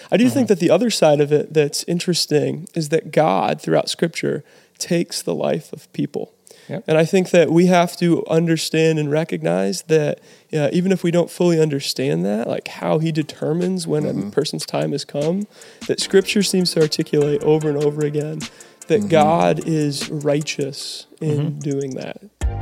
I do think that the other side of it that's interesting is that God, throughout Scripture, takes the life of people. Yep. And I think that we have to understand and recognize that even if we don't fully understand that, like how he determines when a person's time has come, that Scripture seems to articulate over and over again that God is righteous in doing that.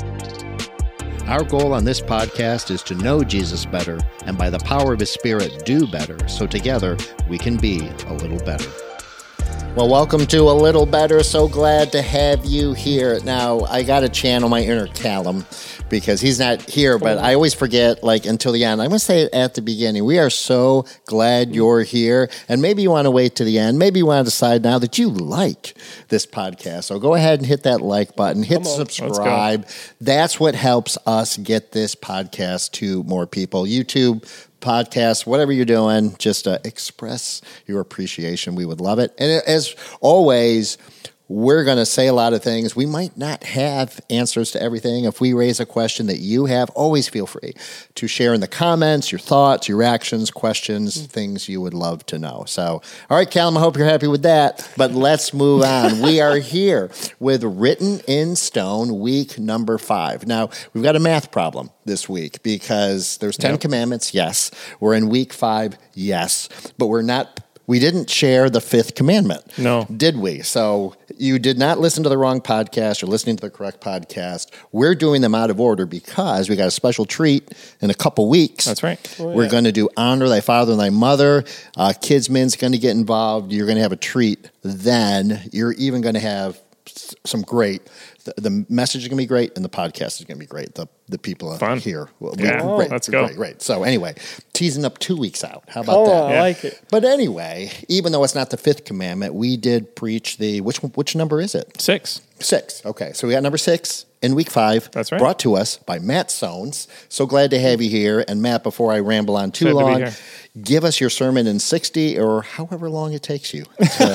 Our goal on this podcast is to know Jesus better and by the power of his Spirit do better so together we can be a little better. Well, welcome to A Little Better. So glad to have you here. Now, I got to channel my inner Callum because he's not here, but I always forget, until the end. I'm going to say it at the beginning. We are so glad you're here, and maybe you want to wait to the end. Maybe you want to decide now that you like this podcast. So go ahead and hit that like button. Hit subscribe. That's what helps us get this podcast to more people. YouTube, podcast, whatever you're doing, just express your appreciation. We would love it. And as always, we're going to say a lot of things. We might not have answers to everything. If we raise a question that you have, always feel free to share in the comments, your thoughts, your reactions, questions, things you would love to know. So, all right, Callum, I hope you're happy with that. But let's move on. We are here with Written in Stone, week number 5. Now, we've got a math problem this week because there's 10 commandments, yes. We're in week 5, yes. But we didn't share the 5th commandment. No. Did we? So you did not listen to the wrong podcast. You're listening to the correct podcast. We're doing them out of order because we got a special treat in a couple weeks. That's right. We're going to do Honor Thy Father and Thy Mother. Kidsman's going to get involved. You're going to have a treat. Then you're even going to have some great... The message is going to be great, and the podcast is going to be great. The people here. Great. Let's go. Great. So anyway, teasing up 2 weeks out. How about that? I like it. But anyway, even though it's not the 5th commandment, we did preach which number is it? 6. 6. Okay, so we got number 6 in week 5. That's right. Brought to us by Matt Sones. So glad to have you here. And Matt, before I ramble on too long, give us your sermon in 60 or however long it takes you.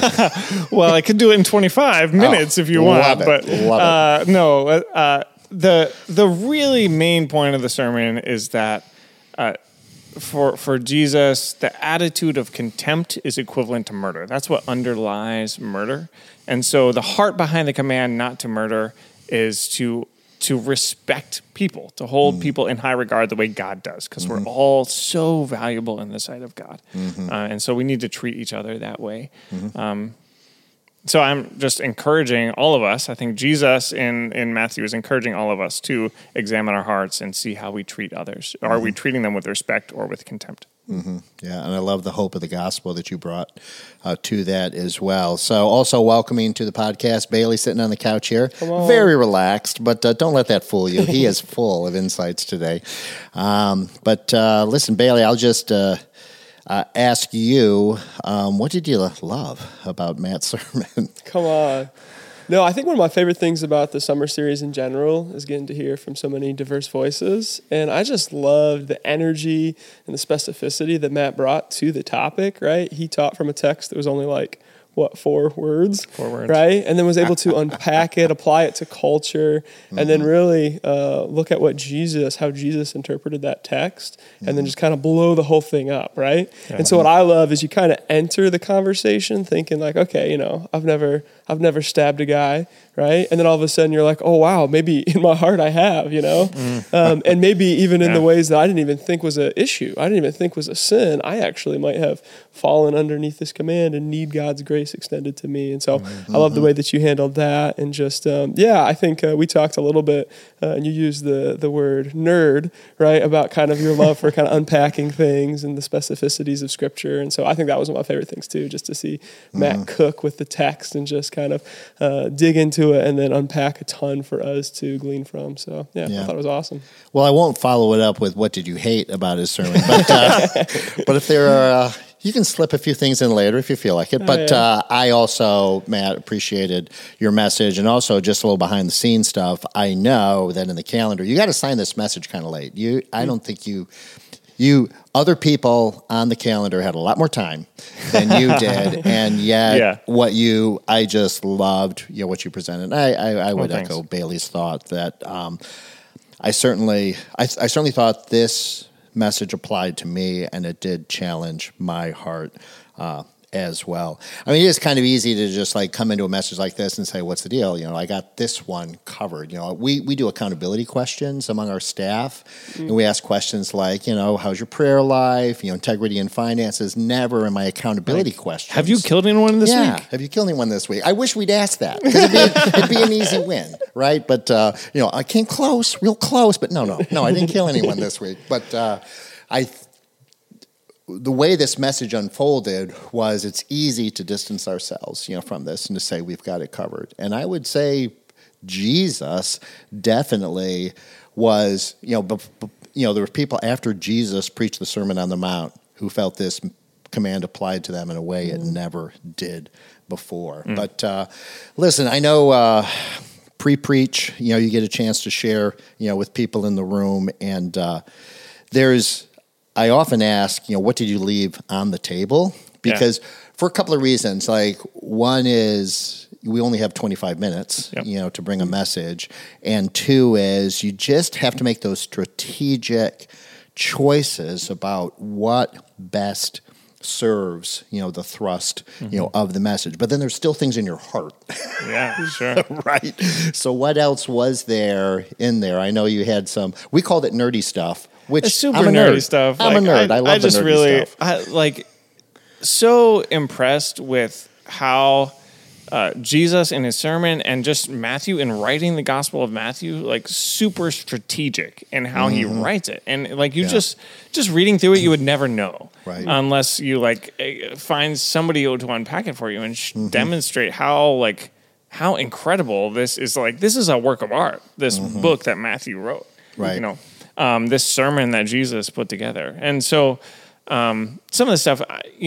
Well, I could do it in 25 minutes if you want. Love it. No. The really main point of the sermon is that for Jesus, the attitude of contempt is equivalent to murder. That's what underlies murder. And so the heart behind the command not to murder is to respect people, to hold people in high regard the way God does, because we're all so valuable in the sight of God. And so we need to treat each other that way. So I'm just encouraging all of us. I think Jesus in Matthew is encouraging all of us to examine our hearts and see how we treat others. Are we treating them with respect or with contempt? Yeah, and I love the hope of the gospel that you brought to that as well. So also welcoming to the podcast, Bailey sitting on the couch here. Very relaxed, but don't let that fool you. He is full of insights today. But listen, Bailey, I'll just... ask you, what did you love about Matt's sermon? Come on. No, I think one of my favorite things about the summer series in general is getting to hear from so many diverse voices. And I just loved the energy and the specificity that Matt brought to the topic, right? He taught from a text that was only 4 words? 4 words. Right? And then was able to unpack it, apply it to culture, and then really look at how Jesus interpreted that text, and then just kind of blow the whole thing up, right? Yeah. And so what I love is you kind of enter the conversation thinking okay, I've never stabbed a guy, right? And then all of a sudden you're like, oh, wow, maybe in my heart I have, and maybe even in the ways that I didn't even think was an issue, I didn't even think was a sin, I actually might have fallen underneath this command and need God's grace extended to me. And so I love the way that you handled that. And just, I think we talked a little bit, and you used the word nerd, right, about kind of your love for kind of unpacking things and the specificities of Scripture. And so I think that was one of my favorite things too, just to see Matt cook with the text and just kind of dig into it and then unpack a ton for us to glean from. So, I thought it was awesome. Well, I won't follow it up with what did you hate about his sermon, but if there are... you can slip a few things in later if you feel like it. But I also, Matt, appreciated your message, and also just a little behind the scenes stuff. I know that in the calendar, you got to sign this message kind of late. I don't think other people on the calendar had a lot more time than you did, and yet I just loved what you presented. I would echo Bailey's thought that I certainly thought this message applied to me, and it did challenge my heart as well. I mean, it is kind of easy to just like come into a message like this and say, what's the deal? I got this one covered. We do accountability questions among our staff, and we ask questions like, how's your prayer life? Integrity and finances. Never in my accountability questions. Have you killed anyone this week? Have you killed anyone this week? I wish we'd ask that, because it'd be an easy win, right? But, I came close, real close, but no, I didn't kill anyone this week. But the way this message unfolded was it's easy to distance ourselves, from this and to say we've got it covered. And I would say Jesus definitely was, there were people after Jesus preached the Sermon on the Mount who felt this command applied to them in a way it never did before. But listen, I know pre-preach, you get a chance to share, with people in the room, and I often ask, what did you leave on the table? Because for a couple of reasons. Like, one is we only have 25 minutes, to bring a message. And two is you just have to make those strategic choices about what best serves, the thrust, of the message. But then there's still things in your heart. Yeah, sure. Right? So what else was there in there? I know you had we called it nerdy stuff. Which it's super I'm a nerdy nerd. stuff. I'm a nerd. I love the nerdy stuff. So impressed with how Jesus in his sermon and just Matthew in writing the Gospel of Matthew, super strategic in how he writes it. And just reading through it, you would never know. Right. Unless you find somebody to unpack it for you and demonstrate how incredible this is. This is a work of art, this book that Matthew wrote. Right. This sermon that Jesus put together. And so some of the stuff,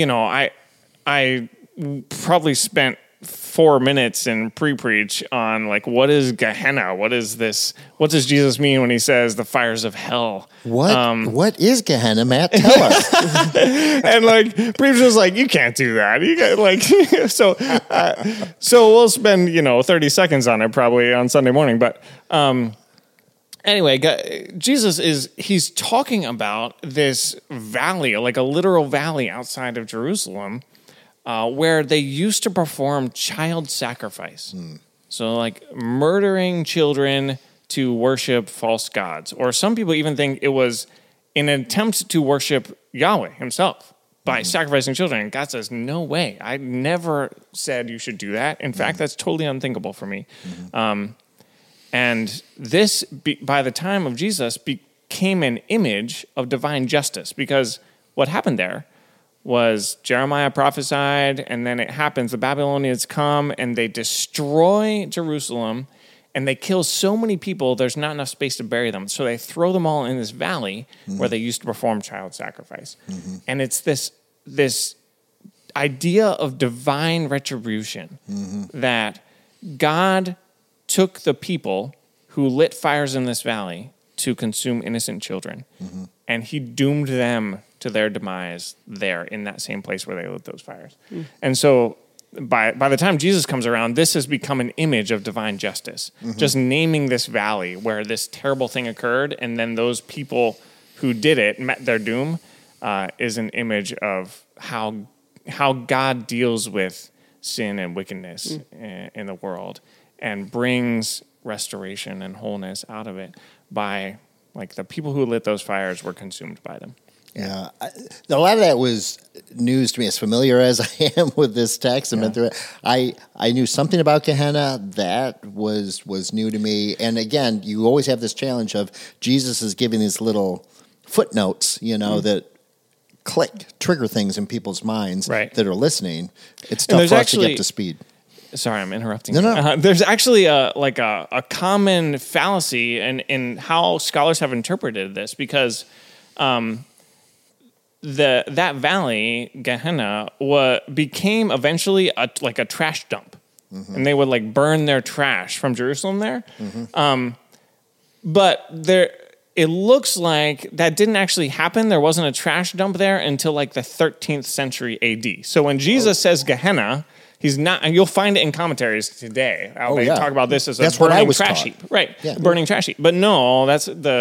I probably spent 4 minutes in pre-preach on what is Gehenna? What is this? What does Jesus mean when he says the fires of hell? What is Gehenna, Matt? Tell us. And preacher was you can't do that. You got so we'll spend 30 seconds on it probably on Sunday morning, but anyway, Jesus he's talking about this valley, a literal valley outside of Jerusalem, where they used to perform child sacrifice. So murdering children to worship false gods. Or some people even think it was an attempt to worship Yahweh himself by sacrificing children. And God says, no way. I never said you should do that. In fact, that's totally unthinkable for me. And this, by the time of Jesus, became an image of divine justice, because what happened there was Jeremiah prophesied, and then it happens. The Babylonians come, and they destroy Jerusalem, and they kill so many people, there's not enough space to bury them. So they throw them all in this valley where they used to perform child sacrifice. And it's this idea of divine retribution that God took the people who lit fires in this valley to consume innocent children, and he doomed them to their demise there in that same place where they lit those fires. And so by the time Jesus comes around, this has become an image of divine justice, just naming this valley where this terrible thing occurred, and then those people who did it met their doom, is an image of how God deals with sin and wickedness in the world and brings restoration and wholeness out of it by the people who lit those fires were consumed by them. Yeah, a lot of that was news to me. As familiar as I am with this text and been through it, I knew something about Gehenna that was new to me. And again, you always have this challenge of Jesus is giving these little footnotes, that trigger things in people's minds that are listening. It's tough for us to get up to speed. Sorry, I'm interrupting. No. There's actually a common fallacy in how scholars have interpreted this, because that valley, Gehenna, became eventually a trash dump, and they would burn their trash from Jerusalem there. But it looks like that didn't actually happen. There wasn't a trash dump there until the 13th century AD. So when Jesus says Gehenna, he's not, and you'll find it in commentaries today. They talk about this as a burning trash heap. Right, burning trash heap. But no, that's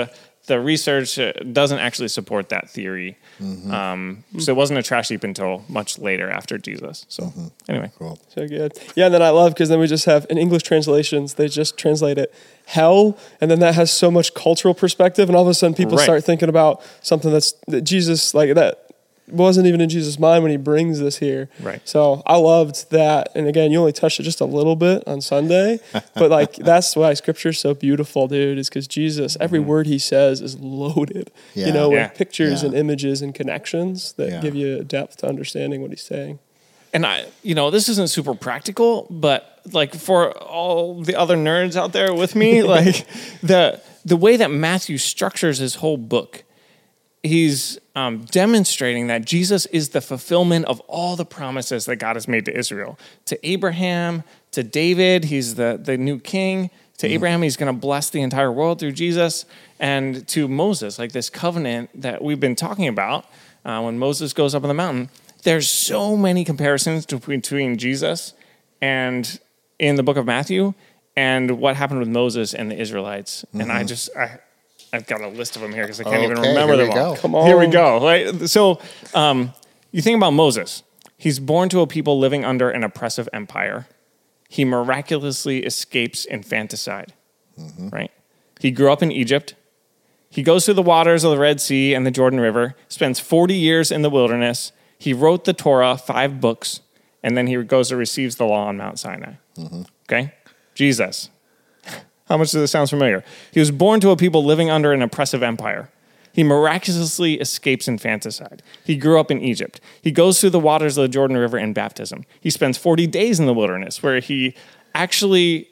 the research doesn't actually support that theory. So it wasn't a trash heap until much later after Jesus. So anyway. Cool. So good. Yeah, and then I love because then we just have in English translations, they just translate it hell, and then that has so much cultural perspective, and all of a sudden people start thinking about something that Jesus, like that wasn't even in Jesus' mind when he brings this here. Right. So I loved that. And again, you only touched it just a little bit on Sunday, but like that's why Scripture's so beautiful, dude, is because Jesus, every word he says is loaded, with pictures and images and connections that give you depth to understanding what he's saying. And this isn't super practical, but like for all the other nerds out there with me, like the way that Matthew structures his whole book, he's demonstrating that Jesus is the fulfillment of all the promises that God has made to Israel. To Abraham, to David, he's the new king. To Abraham, he's going to bless the entire world through Jesus. And to Moses, like this covenant that we've been talking about, when Moses goes up on the mountain, there's so many comparisons between Jesus and in the book of Matthew and what happened with Moses and the Israelites. And I've got a list of them here because I can't even remember them all. Come on. Here we go. Right? So you think about Moses. He's born to a people living under an oppressive empire. He miraculously escapes infanticide. Right? He grew up in Egypt. He goes through the waters of the Red Sea and the Jordan River, spends 40 years in the wilderness. He wrote the Torah, 5 books, and then he goes and receives the law on Mount Sinai. Okay? Jesus. How much does this sound familiar? He was born to a people living under an oppressive empire. He miraculously escapes infanticide. He grew up in Egypt. He goes through the waters of the Jordan River in baptism. He spends 40 days in the wilderness where he actually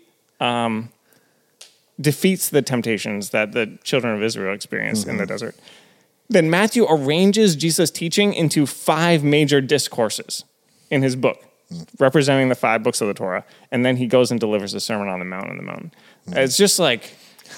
defeats the temptations that the children of Israel experienced in the desert. Then Matthew arranges Jesus' teaching into 5 major discourses in his book, representing the 5 books of the Torah. And then he goes and delivers the Sermon on the Mount. It's just like,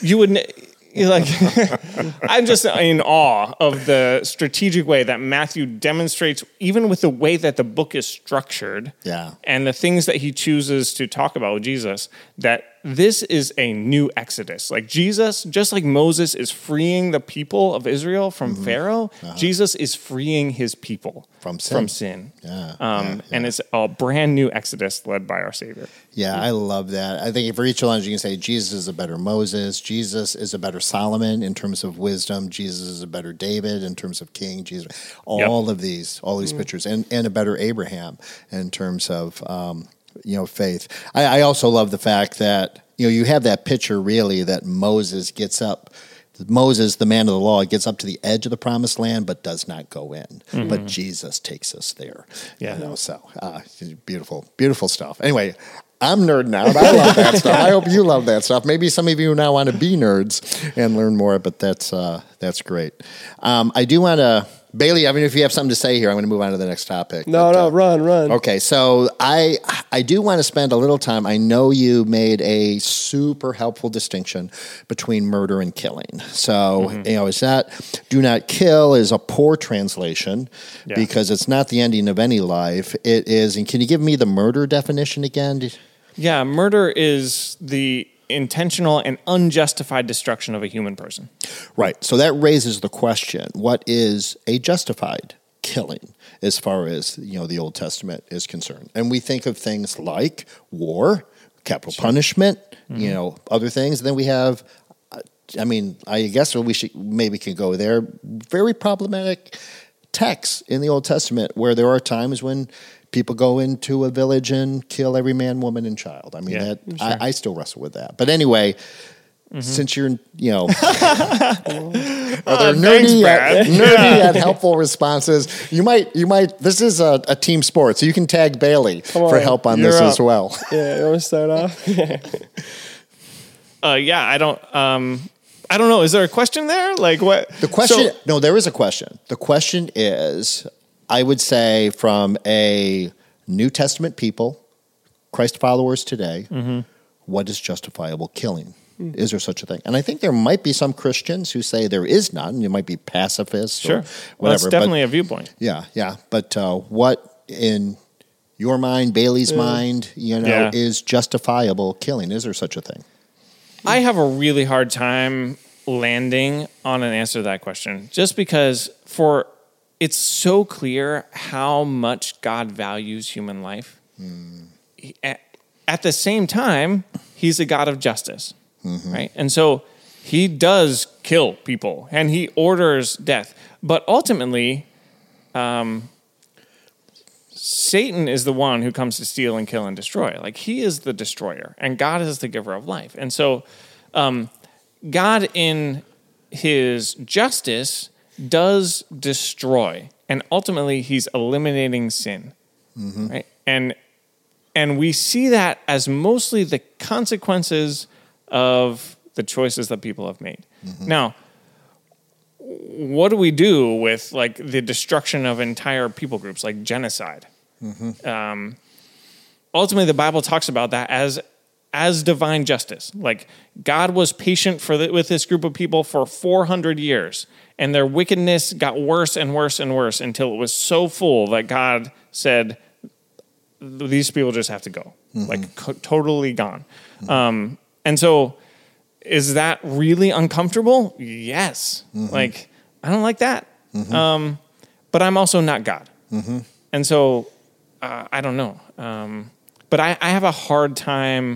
I'm just in awe of the strategic way that Matthew demonstrates, even with the way that the book is structured and the things that he chooses to talk about with Jesus, that this is a new Exodus. Like Jesus, just like Moses is freeing the people of Israel from Pharaoh, Jesus is freeing his people from sin. And it's a brand new Exodus led by our Savior. Yeah, I love that. I think for each challenge, you can say Jesus is a better Moses. Jesus is a better Solomon in terms of wisdom. Jesus is a better David in terms of king. Jesus, all these pictures, and a better Abraham in terms of faith. I also love the fact that you have that picture really that Moses gets up. Moses, the man of the law, gets up to the edge of the promised land, but does not go in. But Jesus takes us there. Beautiful, beautiful stuff. Anyway, I'm nerding out. I love that stuff. I hope you love that stuff. Maybe some of you now want to be nerds and learn more, but that's great. I do want to, Bailey, I mean, if you have something to say here, I'm going to move on to the next topic. No, run. Okay, so I do want to spend a little time. I know you made a super helpful distinction between murder and killing. So, is that do not kill is a poor translation because it's not the ending of any life. It is, and can you give me the murder definition again? Yeah, murder is the intentional and unjustified destruction of a human person. Right. So that raises the question, what is a justified killing as far as, the Old Testament is concerned? And we think of things like war, capital punishment, other things. And then we have, I guess we can go there, very problematic texts in the Old Testament where there are times when people go into a village and kill every man, woman, and child. I mean, I still wrestle with that. But anyway, since you're, are there nerdy yet helpful responses? You might. This is a team sport, so you can tag Bailey for help on this as well. Yeah, you want to start off? I don't know. Is there a question there? Like what? The question? No, there is a question. The question is, I would say from a New Testament people, Christ followers today, what is justifiable killing? Is there such a thing? And I think there might be some Christians who say there is none. You might be pacifists or whatever. Well, that's definitely a viewpoint. Yeah. But what in your mind, Bailey's mind, is justifiable killing? Is there such a thing? I have a really hard time landing on an answer to that question, just because it's so clear how much God values human life. At the same time, he's a God of justice, right? And so he does kill people and he orders death. But ultimately, Satan is the one who comes to steal and kill and destroy. Like, he is the destroyer and God is the giver of life. And so God in his justice does destroy, and ultimately he's eliminating sin, right? And we see that as mostly the consequences of the choices that people have made. Now, what do we do with like the destruction of entire people groups, like genocide? Ultimately, the Bible talks about that as divine justice. Like, God was patient with this group of people for 400 years, and their wickedness got worse and worse and worse until it was so full that God said, these people just have to go, totally gone. And so, is that really uncomfortable? Yes. Like, I don't like that. But I'm also not God. And so, I don't know. But I have a hard time,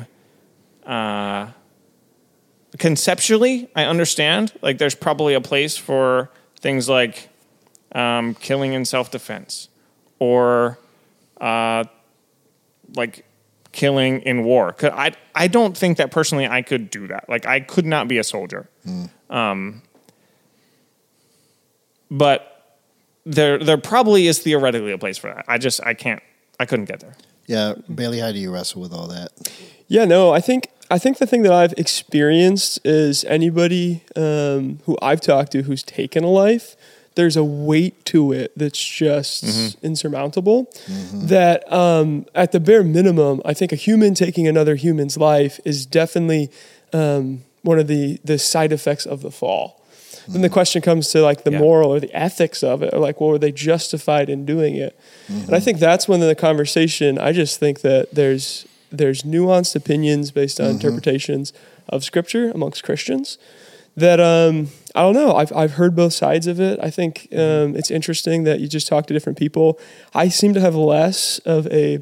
conceptually, I understand. Like, there's probably a place for things like killing in self-defense, or like killing in war. I don't think that personally I could do that. Like, I could not be a soldier. But there probably is theoretically a place for that. I couldn't get there. Yeah, Bailey, how do you wrestle with all that? Yeah, no, I think the thing that I've experienced is anybody who I've talked to who's taken a life, there's a weight to it that's just insurmountable. That at the bare minimum, I think a human taking another human's life is definitely one of the side effects of the fall. Then the question comes to like the moral or the ethics of it, or like, well, were they justified in doing it? And I think that's when in the conversation, I just think that there's nuanced opinions based on interpretations of Scripture amongst Christians that I don't know. I've heard both sides of it. I think it's interesting that you just talk to different people. I seem to have less of a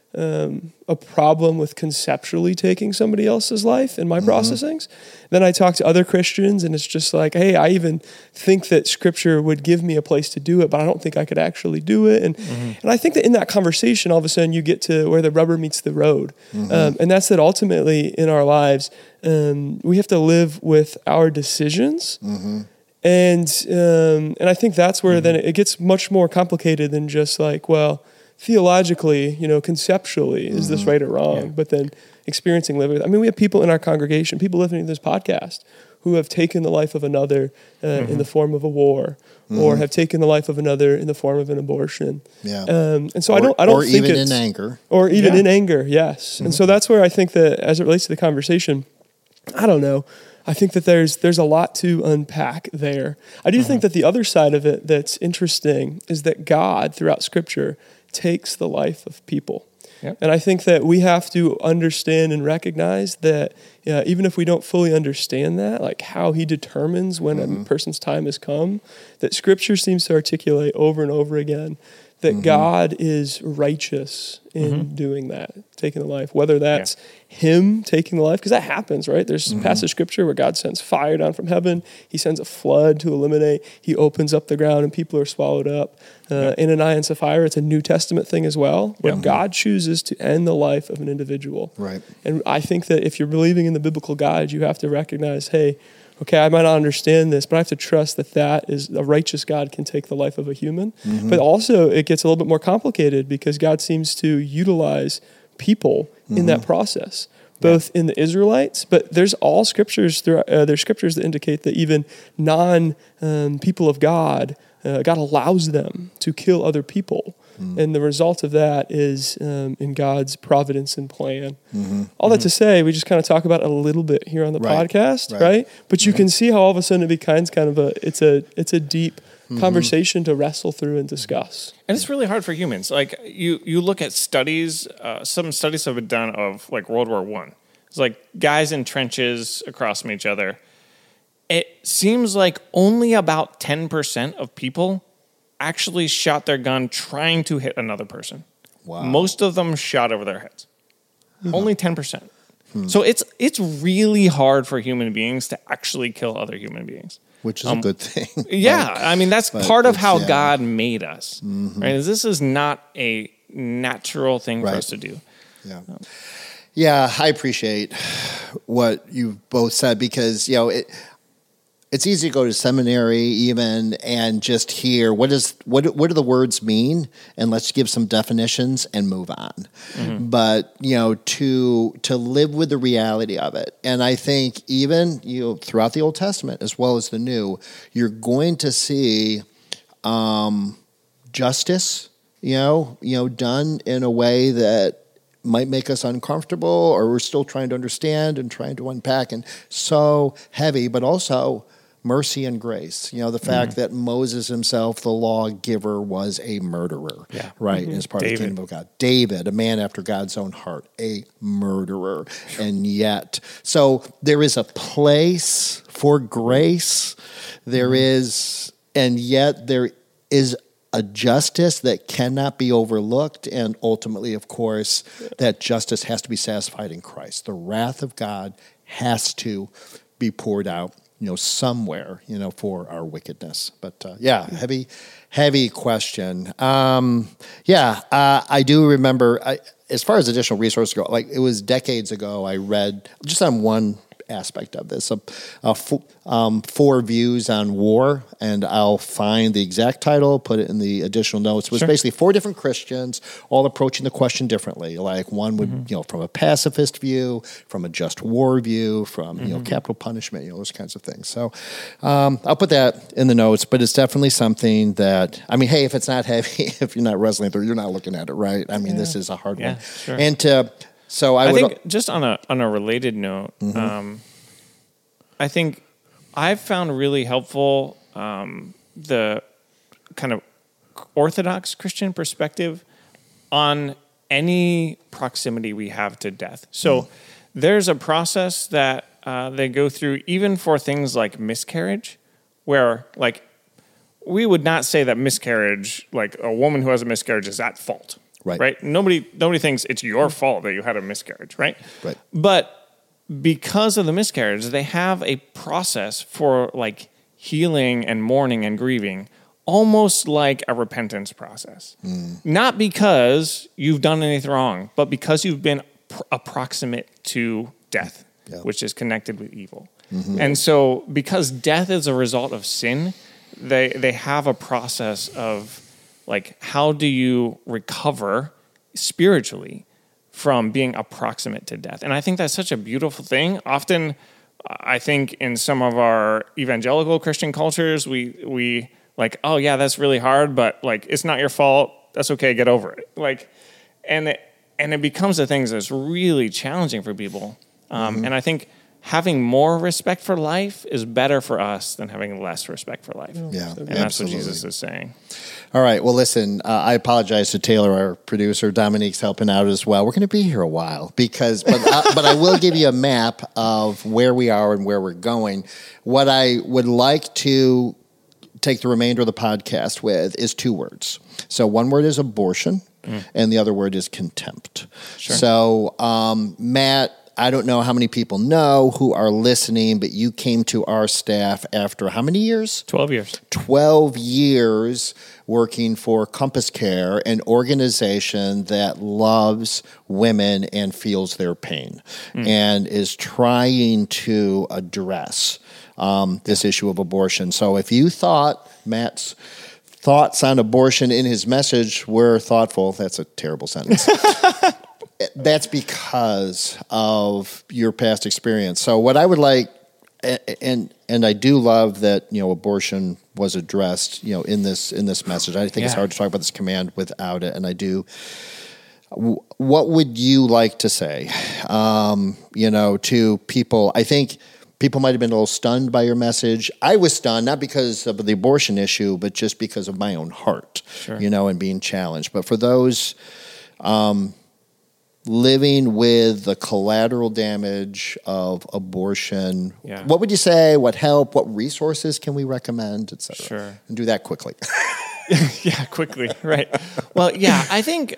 problem with conceptually taking somebody else's life in my processings. Then I talk to other Christians, and it's just like, hey, I even think that Scripture would give me a place to do it, but I don't think I could actually do it. And I think that in that conversation, all of a sudden you get to where the rubber meets the road. And that's that ultimately in our lives, we have to live with our decisions. And I think that's where then it gets much more complicated than just like, well, theologically, conceptually, is this right or wrong? But then experiencing living. I mean, we have people in our congregation, people listening to this podcast, who have taken the life of another in the form of a war, or have taken the life of another in the form of an abortion. And so I don't think even in anger, or even in anger. Yes, and so that's where I think that as it relates to the conversation, I don't know. I think that there's a lot to unpack there. I do think that the other side of it that's interesting is that God, throughout Scripture, takes the life of people. And I think that we have to understand and recognize that even if we don't fully understand that, like how he determines when a person's time has come, that Scripture seems to articulate over and over again that God is righteous in doing that, taking the life, whether that's him taking the life, because that happens, right? There's passage Scripture where God sends fire down from heaven. He sends a flood to eliminate. He opens up the ground and people are swallowed up. Ananias and Sapphira, it's a New Testament thing as well, where God chooses to end the life of an individual. Right. And I think that if you're believing in the biblical God, you have to recognize, hey, okay, I might not understand this, but I have to trust that is a righteous God can take the life of a human. But also it gets a little bit more complicated because God seems to utilize people in that process, both in the Israelites, but there's all scriptures, there's scriptures that indicate that even people of God, God allows them to kill other people. And the result of that is in God's providence and plan. All that to say, we just kind of talk about it a little bit here on the podcast, right? But you can see how all of a sudden it becomes kind of it's a deep conversation to wrestle through and discuss. And it's really hard for humans. Like you look at studies, some studies have been done of like World War I. It's like guys in trenches across from each other. it seems like only about 10% of people actually shot their gun trying to hit another person. Wow. Most of them shot over their heads. Only 10%. So it's really hard for human beings to actually kill other human beings. Which is a good thing. Yeah, I mean, that's part of how yeah. God made us. Right? This is not a natural thing for us to do. Yeah. Yeah, I appreciate what you both said because, you know, it's easy to go to seminary even and just hear what do the words mean, and let's give some definitions and move on. But, you know, to live with the reality of it. And I think even, you know, throughout the Old Testament as well as the New, you're going to see justice, you know, done in a way that might make us uncomfortable, or we're still trying to understand and trying to unpack, and so heavy, but also mercy and grace. You know, the fact that Moses himself, the lawgiver, was a murderer, right? As part of the kingdom of God. David, a man after God's own heart, a murderer. And yet, so there is a place for grace. There is, and yet there is a justice that cannot be overlooked, and ultimately, of course, that justice has to be satisfied in Christ. The wrath of God has to be poured out, you know, somewhere, you know, for our wickedness. But heavy question. I do remember, as far as additional resources go, like it was decades ago, I read just on one aspect of this, 4 views on war, and I'll find the exact title, put it in the additional notes. It was basically 4 different Christians, all approaching the question differently. Like one would, you know, from a pacifist view, from a just war view, from, you know, capital punishment, you know, those kinds of things. So I'll put that in the notes, but it's definitely something that, I mean, hey, if it's not heavy, if you're not wrestling through, you're not looking at it, right? I mean, this is a hard one. Sure. And so I think just on a related note, I think I've found really helpful the kind of Orthodox Christian perspective on any proximity we have to death. So there's a process that they go through even for things like miscarriage, where like we would not say that miscarriage, like a woman who has a miscarriage is at fault. Right. Nobody thinks it's your fault that you had a miscarriage, right? Right. But because of the miscarriage, they have a process for like healing and mourning and grieving, almost like a repentance process. Not because you've done anything wrong, but because you've been approximate to death, which is connected with evil. And so because death is a result of sin, they have a process of like, how do you recover spiritually from being approximate to death? And I think that's such a beautiful thing. Often, I think in some of our evangelical Christian cultures, we like, oh yeah, that's really hard, but like, it's not your fault. That's okay. Get over it. Like, and it becomes a thing that's really challenging for people. And I think having more respect for life is better for us than having less respect for life. Yeah, and that's what Jesus is saying. All right. Well, listen, I apologize to Taylor, our producer. Dominique's helping out as well. We're going to be here a while but I will give you a map of where we are and where we're going. What I would like to take the remainder of the podcast with is 2 words. So one word is abortion, and the other word is contempt. Sure. So, Matt, I don't know how many people know who are listening, but you came to our staff after how many years? 12 years. 12 years working for Compass Care, an organization that loves women and feels their pain and is trying to address this issue of abortion. So if you thought Matt's thoughts on abortion in his message were thoughtful, that's a terrible sentence. That's because of your past experience. So what I would like, and I do love that, you know, abortion was addressed, you know, in this message. I think it's hard to talk about this command without it, and I do. What would you like to say, you know, to people? I think people might have been a little stunned by your message. I was stunned, not because of the abortion issue, but just because of my own heart, you know, and being challenged. But for those living with the collateral damage of abortion. Yeah. What would you say? What help? What resources can we recommend, et cetera? Sure. And do that quickly. Yeah, quickly. Right. Well, yeah, I think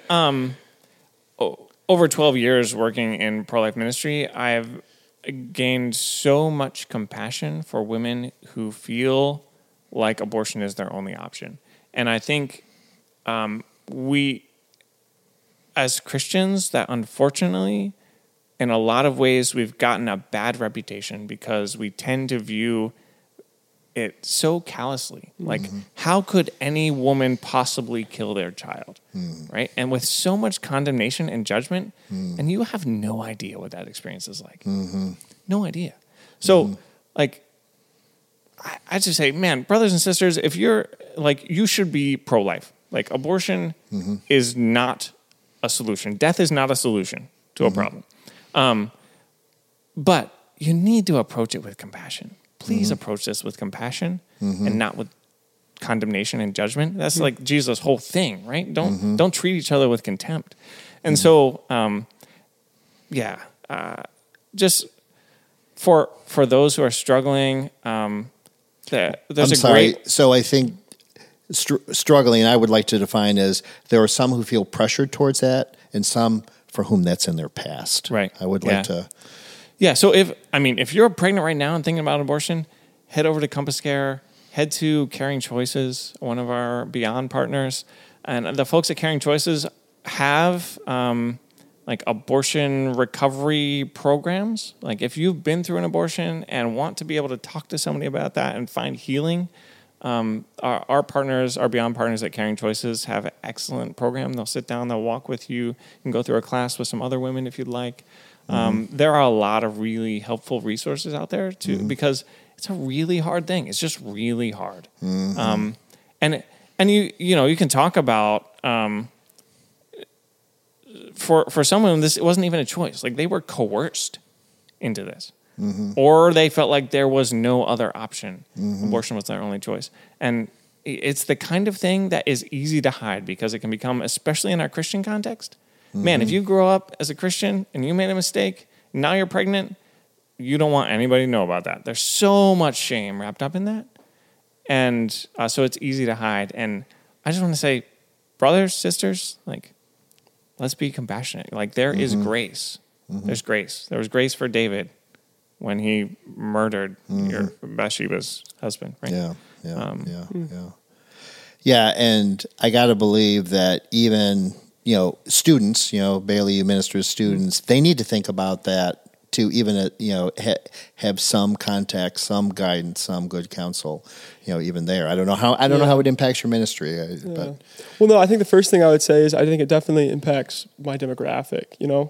over 12 years working in pro-life ministry, I've gained so much compassion for women who feel like abortion is their only option. And I think we, as Christians, that unfortunately, in a lot of ways, we've gotten a bad reputation because we tend to view it so callously. Like, how could any woman possibly kill their child, right? And with so much condemnation and judgment, and you have no idea what that experience is like. No idea. So, like, I just say, man, brothers and sisters, if you're, like, you should be pro-life. Like, abortion is not a solution. Death is not a solution to a problem. But you need to approach it with compassion. Please approach this with compassion and not with condemnation and judgment. That's like Jesus' whole thing, right? Don't treat each other with contempt. And so, just for those who are struggling, there's I'm sorry. So I think struggling, I would like to define as there are some who feel pressured towards that and some for whom that's in their past. Right. I would like to... Yeah, so if you're pregnant right now and thinking about abortion, head over to Compass Care, head to Caring Choices, one of our Beyond partners. And the folks at Caring Choices have like abortion recovery programs. Like if you've been through an abortion and want to be able to talk to somebody about that and find healing, our partners, our Beyond partners at Caring Choices have an excellent program. They'll sit down, they'll walk with you. You can go through a class with some other women if you'd like. There are a lot of really helpful resources out there too, because it's a really hard thing. It's just really hard. And you can talk about, for someone, it wasn't even a choice. Like they were coerced into this, or they felt like there was no other option. Abortion was their only choice. And it's the kind of thing that is easy to hide because it can become, especially in our Christian context, man, if you grow up as a Christian and you made a mistake, now you're pregnant, you don't want anybody to know about that. There's so much shame wrapped up in that. And so it's easy to hide. And I just want to say, brothers, sisters, like, let's be compassionate. Like, there is grace. There's grace. There was grace for David when he murdered your Bathsheba's husband, right? Yeah, and I got to believe that even... students, Bailey, you minister to students, they need to think about that to even, have some context, some guidance, some good counsel, even there. I don't know how it impacts your ministry. But. Well, no, I think the first thing I would say is I think it definitely impacts my demographic,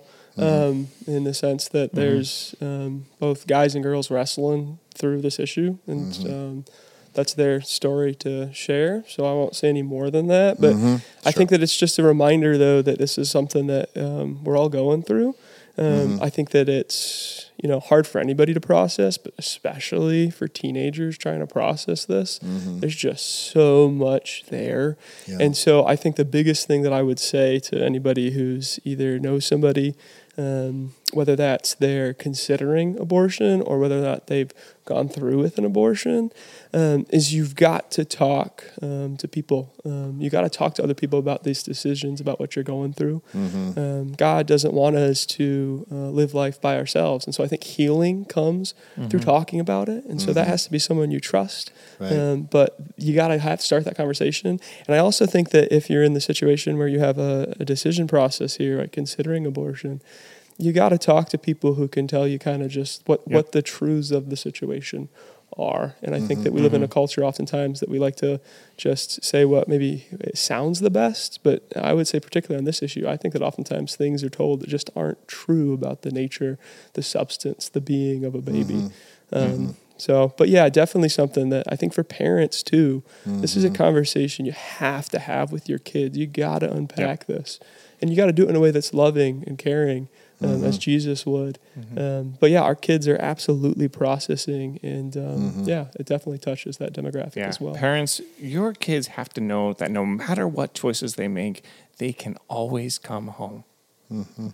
in the sense that there's both guys and girls wrestling through this issue. And that's their story to share, so I won't say any more than that. But I think that it's just a reminder, though, that this is something that we're all going through. I think that it's hard for anybody to process, but especially for teenagers trying to process this. There's just so much there. Yeah. And so I think the biggest thing that I would say to anybody who's either knows somebody, whether that's they're considering abortion or whether or not they've gone through with an abortion, is you've got to talk to people. You got to talk to other people about these decisions, about what you're going through. God doesn't want us to live life by ourselves. And so I think healing comes through talking about it. And so that has to be someone you trust. Right. But you got to have to start that conversation. And I also think that if you're in the situation where you have a decision process here, like considering abortion, you got to talk to people who can tell you kind of just what the truths of the situation are. And I think that we live in a culture oftentimes that we like to just say what maybe it sounds the best, but I would say particularly on this issue, I think that oftentimes things are told that just aren't true about the nature, the substance, the being of a baby. So, but yeah, definitely something that I think for parents too, this is a conversation you have to have with your kids. You got to unpack this, and you got to do it in a way that's loving and caring. As Jesus would. But yeah, our kids are absolutely processing, and it definitely touches that demographic as well. Parents, your kids have to know that no matter what choices they make, they can always come home.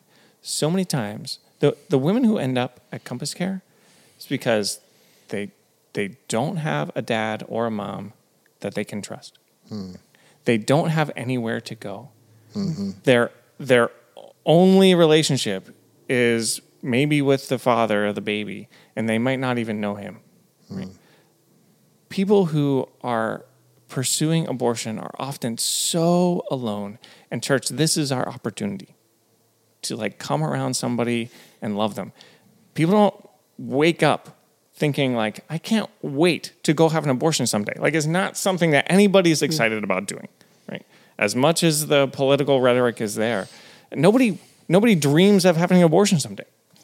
so many times, the women who end up at Compass Care, it's because they don't have a dad or a mom that they can trust. They don't have anywhere to go. Their only relationship is maybe with the father of the baby, and they might not even know him. Right? People who are pursuing abortion are often so alone. And church, this is our opportunity to like come around somebody and love them. People don't wake up thinking like, I can't wait to go have an abortion someday. Like, it's not something that anybody is excited about doing, right? As much as the political rhetoric is there, nobody dreams of having an abortion someday.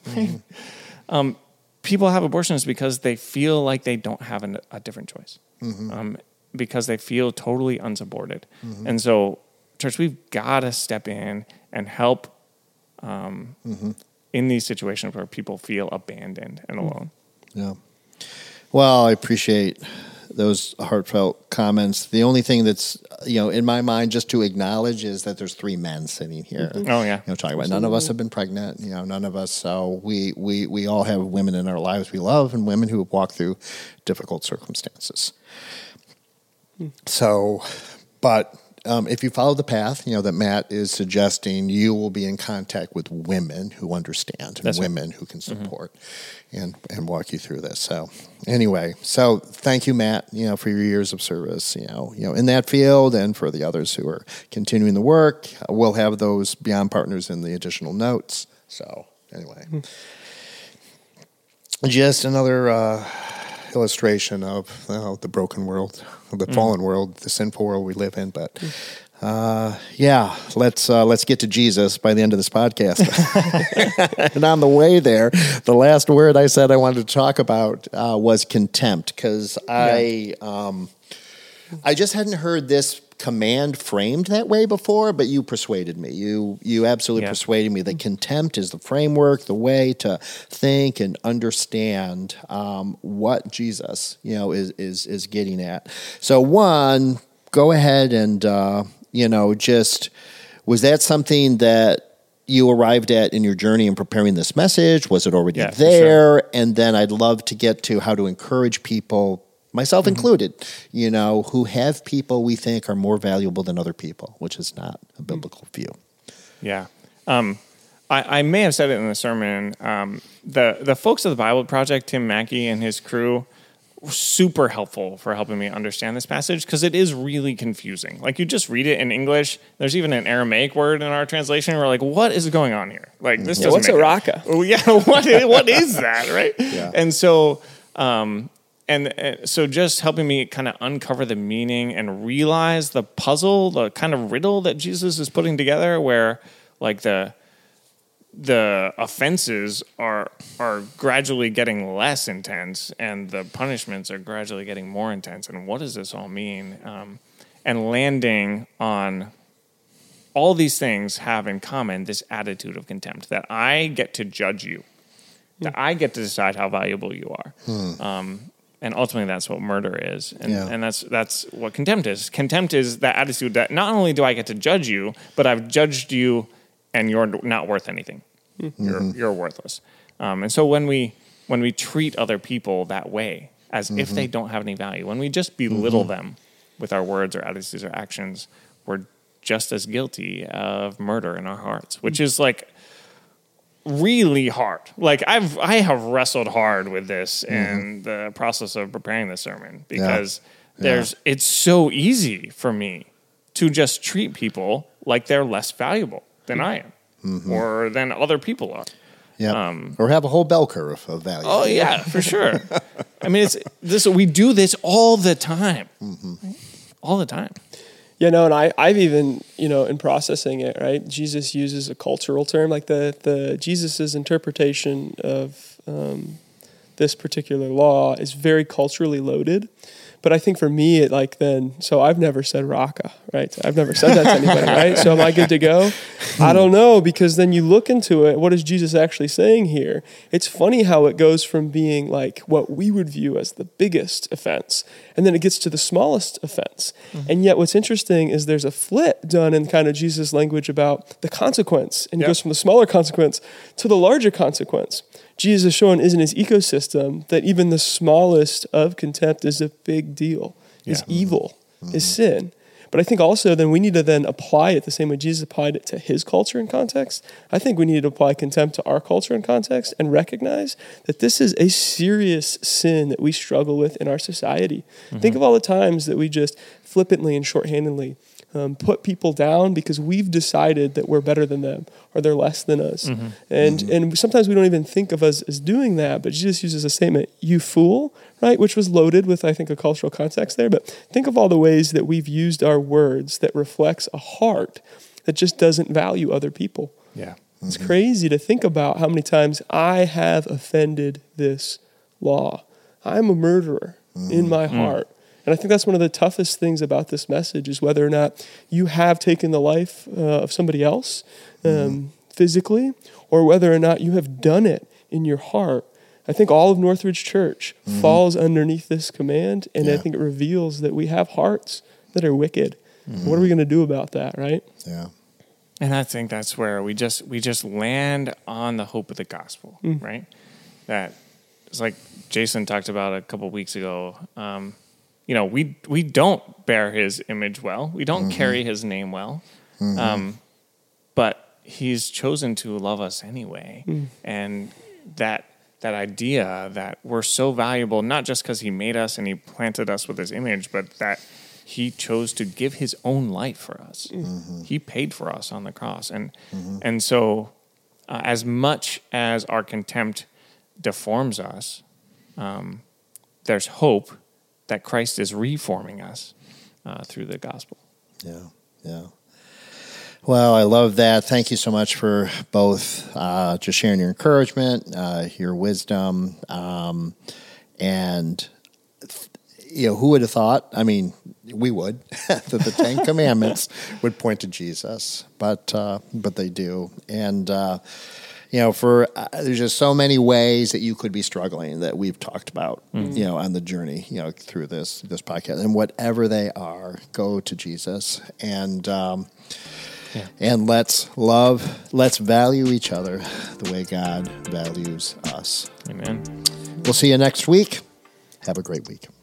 People have abortions because they feel like they don't have a different choice, because they feel totally unsupported. And so, church, we've got to step in and help in these situations where people feel abandoned and alone. Yeah. Well, I appreciate those heartfelt comments. The only thing that's, in my mind, just to acknowledge is that there's 3 men sitting here. Oh, yeah. Talking about none of us have been pregnant, none of us. So we all have women in our lives we love and women who have walked through difficult circumstances. So, but if you follow the path, that Matt is suggesting, you will be in contact with women who understand and women who can support and walk you through this. So anyway, thank you, Matt, for your years of service, in that field, and for the others who are continuing the work. We'll have those Beyond Partners in the additional notes. So anyway, just another illustration of the broken world, the fallen world, the sinful world we live in. But let's get to Jesus by the end of this podcast. And on the way there, the last word I said I wanted to talk about was contempt, because I just hadn't heard this command framed that way before, but you persuaded me. You absolutely persuaded me that contempt is the framework, the way to think and understand what Jesus, is getting at. So one, go ahead and just, was that something that you arrived at in your journey in preparing this message? Was it already there? Sure. And then I'd love to get to how to encourage people, myself included, who have people we think are more valuable than other people, which is not a biblical view. Yeah. I may have said it in the sermon. The folks of the Bible Project, Tim Mackey and his crew, were super helpful for helping me understand this passage, because it is really confusing. Like, you just read it in English. There's even an Aramaic word in our translation. We're like, what is going on here? Like, this doesn't what's a raka? Oh, yeah. What is that, right? Yeah. And so... And so just helping me kind of uncover the meaning and realize the puzzle, the kind of riddle that Jesus is putting together, where like the offenses are gradually getting less intense and the punishments are gradually getting more intense. And what does this all mean? And landing on all these things have in common this attitude of contempt, that I get to judge you, that I get to decide how valuable you are. And ultimately, that's what murder is, and that's what contempt is. Contempt is that attitude that not only do I get to judge you, but I've judged you, and you're not worth anything. You're worthless. And so when we treat other people that way, as if they don't have any value, when we just belittle them with our words or attitudes or actions, we're just as guilty of murder in our hearts, which is like really hard. Like I have wrestled hard with this in the process of preparing this sermon, because it's so easy for me to just treat people like they're less valuable than I am or than other people are. Yeah. Or have a whole bell curve of value. Oh yeah, for sure. I mean, we do this all the time. All the time. And I've even, in processing it, right, Jesus uses a cultural term, like the Jesus's interpretation of this particular law is very culturally loaded, But I think for me, so I've never said raka, right? I've never said that to anybody, right? So am I good to go? I don't know, because then you look into it. What is Jesus actually saying here? It's funny how it goes from being like what we would view as the biggest offense, and then it gets to the smallest offense. And yet what's interesting is there's a flip done in kind of Jesus' language about the consequence, and it goes from the smaller consequence to the larger consequence. Jesus is showing in his ecosystem that even the smallest of contempt is a big deal, is evil, is sin. But I think also then we need to then apply it the same way Jesus applied it to his culture and context. I think we need to apply contempt to our culture and context and recognize that this is a serious sin that we struggle with in our society. Think of all the times that we just flippantly and shorthandedly put people down because we've decided that we're better than them or they're less than us. And sometimes we don't even think of us as doing that, but Jesus uses a statement, you fool, right? Which was loaded with, I think, a cultural context there. But think of all the ways that we've used our words that reflects a heart that just doesn't value other people. Yeah. It's crazy to think about how many times I have offended this law. I'm a murderer in my heart. And I think that's one of the toughest things about this message is whether or not you have taken the life of somebody else physically, or whether or not you have done it in your heart. I think all of Northridge Church falls underneath this command, and I think it reveals that we have hearts that are wicked. What are we going to do about that, right? Yeah. And I think that's where we just land on the hope of the gospel, right? That it's like Jason talked about a couple of weeks ago. We don't bear his image well. We don't carry his name well. But he's chosen to love us anyway. And that idea that we're so valuable, not just because he made us and he planted us with his image, but that he chose to give his own life for us. He paid for us on the cross. And so as much as our contempt deforms us, there's hope that Christ is reforming us through the gospel. Yeah. Well, I love that. Thank you so much for both just sharing your encouragement, your wisdom, and who would have thought? I mean, we would that the Ten Commandments would point to Jesus, but they do, and. There's just so many ways that you could be struggling that we've talked about, on the journey, through this podcast, and whatever they are, go to Jesus and let's value each other the way God values us. Amen. We'll see you next week. Have a great week.